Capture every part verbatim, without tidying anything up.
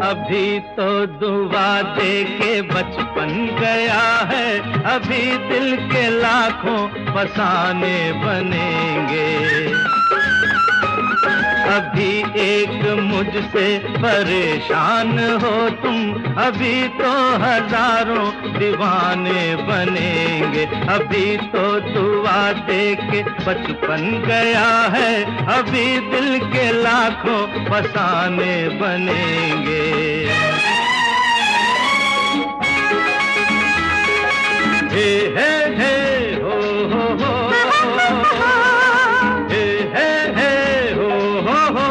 अभी तो दुआ दे के बचपन गया है, अभी दिल के लाखों फसाने बनेंगे। अभी एक मुझसे परेशान हो तुम, अभी तो हजारों दीवाने बनेंगे। अभी तो दुआ दे के बचपन गया है, अभी दिल के लाखों फसाने बनेंगे। हे हे हे हो हो हो, हे हे हे हो हो हो।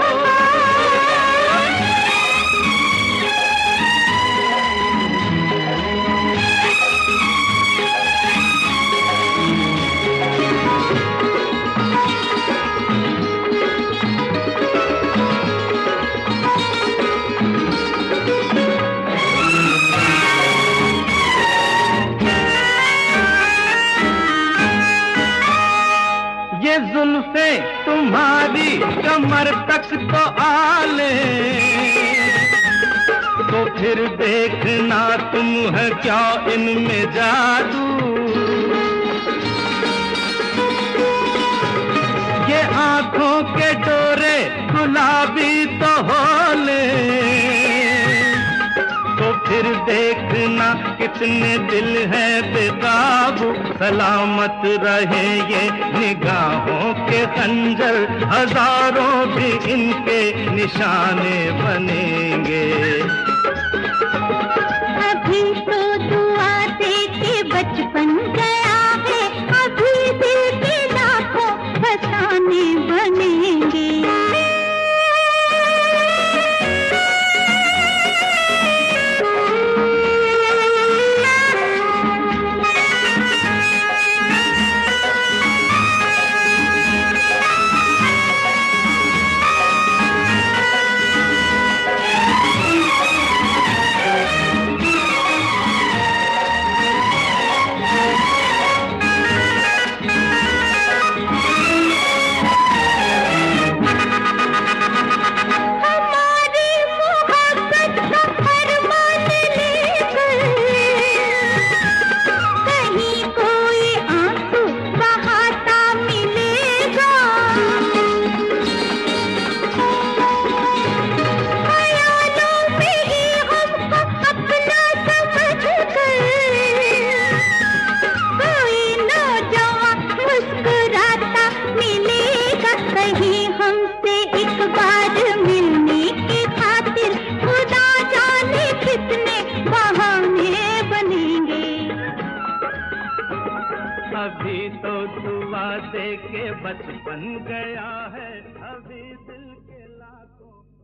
ये जुल्फे तुम्हारी कमर तक तो आले, तो फिर देखना तुम है क्या इनमें जादू। ये आंखों के डोरे गुलाबी तो होले, तो फिर देखना कितने दिल है बेकाबू। सलामत रहे ये निगाहों के खंजर, हजारों भी इनके निशाने बनेंगे। अभी तो दुआ दे के बचपन गया है, अभी दिल के लाखों फसाने बनेंगे। हमसे एक बार मिलने की खातिर खुदा जाने कितने बहाने बनेंगे। अभी तो दुआ दे के बचपन गया है, अभी दिल के लाखों